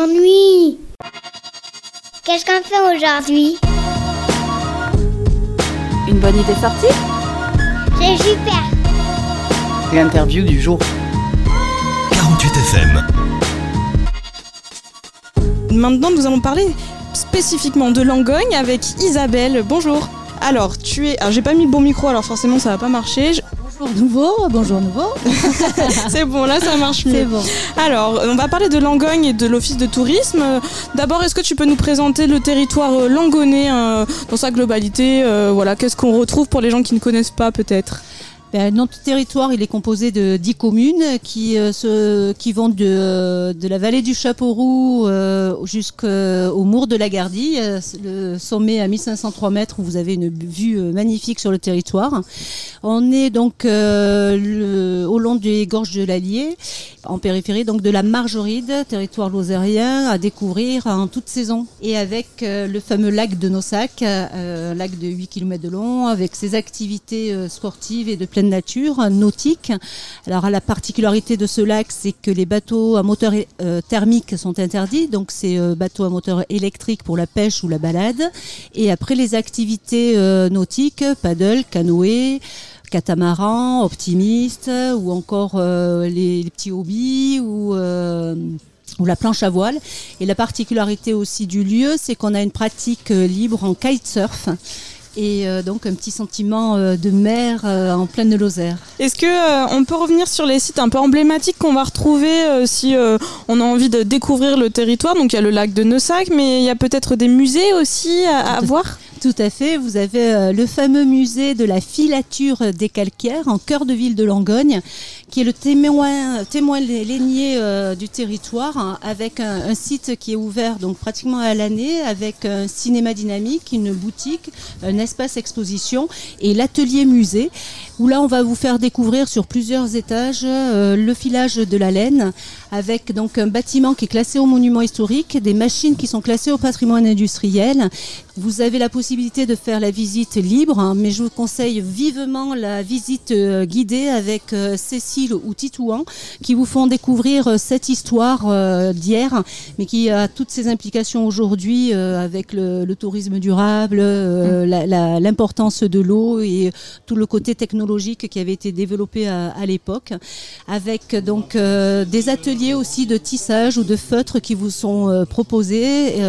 m'ennuie. Qu'est-ce qu'on fait aujourd'hui? Une bonne idée sortie? C'est super. L'interview du jour. 48 FM. Maintenant, nous allons parler spécifiquement de Langogne avec Isabelle. Bonjour. Alors, j'ai pas mis le bon micro, alors forcément ça va pas marcher. Bonjour nouveau. C'est bon, là ça marche mieux. C'est bon. Alors, on va parler de Langogne et de l'office de tourisme. D'abord, est-ce que tu peux nous présenter le territoire langonnais dans sa globalité? Qu'est-ce qu'on retrouve pour les gens qui ne connaissent pas peut-être? Notre territoire, il est composé de 10 communes qui vont de la vallée du Chapeauroux jusqu'au Mour de la Gardie, le sommet à 1503 mètres où vous avez une vue magnifique sur le territoire. On est donc au long des gorges de l'Allier, en périphérie donc de la Margeride, territoire lozérien à découvrir en toute saison. Et avec le fameux lac de Nossac, lac de 8 km de long, avec ses activités sportives et de pleine nature, nautique. Alors la particularité de ce lac, c'est que les bateaux à moteur thermique sont interdits, donc c'est bateaux à moteur électrique pour la pêche ou la balade. Et après les activités nautiques, paddle, canoë, catamaran, optimiste, ou encore les petits hobbies ou la planche à voile. Et la particularité aussi du lieu, c'est qu'on a une pratique libre en kitesurf. Et donc un petit sentiment de mer en pleine Lozère. Est-ce que on peut revenir sur les sites un peu emblématiques qu'on va retrouver si on a envie de découvrir le territoire? Donc il y a le lac de Nossac, mais il y a peut-être des musées aussi à voir. Tout à fait, vous avez le fameux musée de la filature des calcaires en cœur de ville de Langogne, qui est le témoin lénier du territoire, avec un site qui est ouvert donc pratiquement à l'année, avec un cinéma dynamique, une boutique, un espace exposition et l'atelier musée, où là on va vous faire découvrir sur plusieurs étages le filage de la laine, avec donc un bâtiment qui est classé au monument historique, des machines qui sont classées au patrimoine industriel. Vous avez la possibilité de faire la visite libre, mais je vous conseille vivement la visite guidée avec Cécile ou Titouan, qui vous font découvrir cette histoire d'hier, mais qui a toutes ses implications aujourd'hui avec le tourisme durable, l'importance de l'eau et tout le côté technologique qui avait été développé à l'époque, avec donc des ateliers aussi de tissage ou de feutre qui vous sont proposés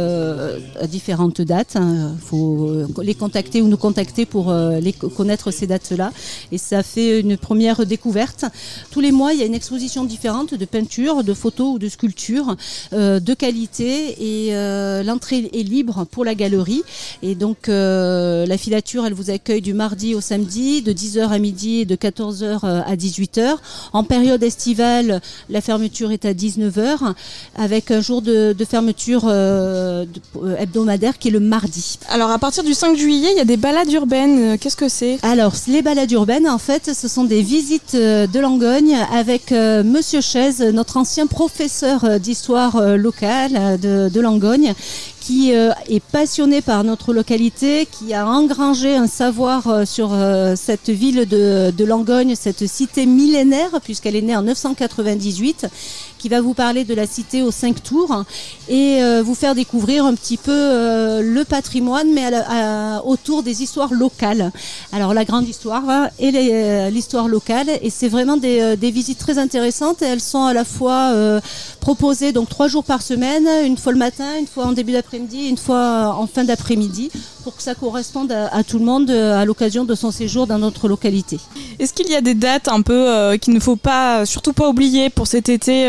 à différentes dates. Il faut les contacter ou nous contacter pour connaître ces dates-là. Et ça fait une première découverte. Tous les mois, il y a une exposition différente de peinture, de photos ou de sculptures de qualité. Et l'entrée est libre pour la galerie. Et donc, la filature, elle vous accueille du mardi au samedi, de 10h à midi et de 14h à 18h. En période estivale, la fermeture est à 19h, avec un jour de fermeture hebdomadaire qui est le mardi. Alors à partir du 5 juillet, il y a des balades urbaines. Qu'est-ce que c'est? Alors les balades urbaines, en fait, ce sont des visites de Langogne avec Monsieur Chaise, notre ancien professeur d'histoire locale de Langogne, qui est passionné par notre localité, qui a engrangé un savoir sur cette ville de Langogne, cette cité millénaire, puisqu'elle est née en 998, qui va vous parler de la cité aux 5 tours et vous faire découvrir un petit peu le patrimoine, mais autour des histoires locales. Alors la grande histoire et l'histoire locale, et c'est vraiment des visites très intéressantes, et elles sont à la fois proposées donc 3 jours par semaine, une fois le matin, une fois en début d'après-midi, une fois en fin d'après-midi, pour que ça corresponde à tout le monde à l'occasion de son séjour dans notre localité. Est-ce qu'il y a des dates un peu qu'il ne faut surtout pas oublier pour cet été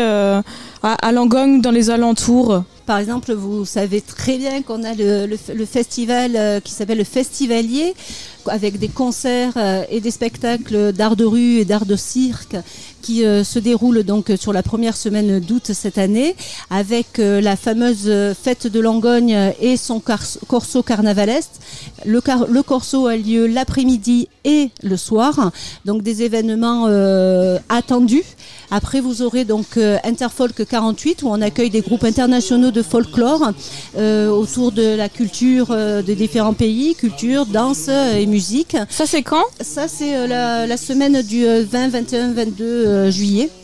à Langogne, dans les alentours? Par exemple, vous savez très bien qu'on a le festival qui s'appelle le Festivalier, avec des concerts et des spectacles d'art de rue et d'art de cirque qui se déroulent donc sur la première semaine d'août cette année, avec la fameuse fête de Langogne et son corso carnavalesque. Le corso a lieu l'après-midi et le soir, donc des événements attendus. Après, vous aurez donc Interfolk 48, où on accueille des groupes internationaux de folklore autour de la culture de différents pays, culture, danse et musique. Ça, c'est quand? Ça, c'est la semaine du 20, 21, 22 juillet.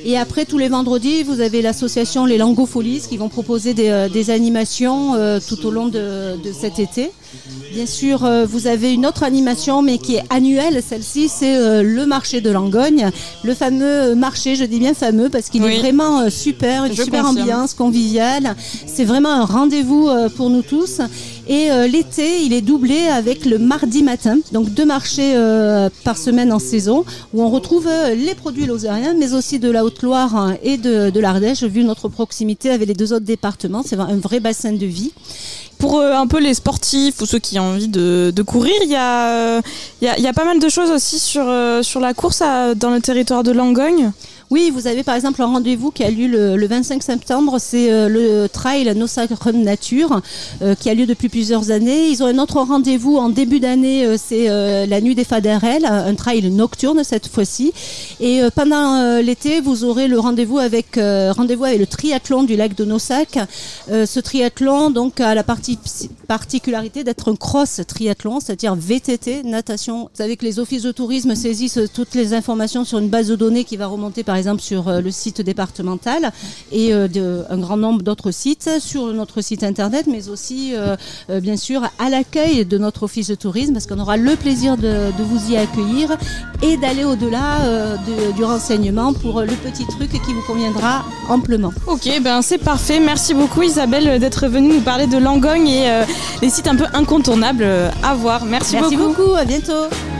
Et après, tous les vendredis, vous avez l'association Les Langofolies qui vont proposer des animations tout au long de cet été. Bien sûr, vous avez une autre animation, mais qui est annuelle. Celle-ci, c'est le marché de Langogne. Le fameux marché, je dis bien fameux, parce qu'il est vraiment super, une super ambiance conviviale. C'est vraiment un rendez-vous pour nous tous. Et l'été, il est doublé avec le mardi matin. Donc 2 marchés par semaine en saison, où on retrouve les produits lozériens, mais aussi de la Haute-Loire et de l'Ardèche, vu notre proximité avec les 2 autres départements. C'est un vrai bassin de vie. Pour un peu les sportifs ou ceux qui ont envie de courir, il y a pas mal de choses aussi sur la course dans le territoire de Langogne. Oui, vous avez par exemple un rendez-vous qui a lieu le 25 septembre, c'est le trail Nossac Run Nature qui a lieu depuis plusieurs années. Ils ont un autre rendez-vous en début d'année, c'est la Nuit des Faderelles, un trail nocturne cette fois-ci. Et pendant l'été, vous aurez le rendez-vous avec le triathlon du lac de Nossac. Ce triathlon donc a la particularité d'être un cross triathlon, c'est-à-dire VTT, natation. Vous savez que les offices de tourisme saisissent toutes les informations sur une base de données qui va remonter par exemple sur le site départemental et un grand nombre d'autres sites, sur notre site internet, mais aussi bien sûr à l'accueil de notre office de tourisme, parce qu'on aura le plaisir de vous y accueillir et d'aller au-delà du renseignement pour le petit truc qui vous conviendra amplement. Ok, c'est parfait. Merci beaucoup Isabelle d'être venue nous parler de Langogne et les sites un peu incontournables à voir. Merci beaucoup. Merci beaucoup, à bientôt.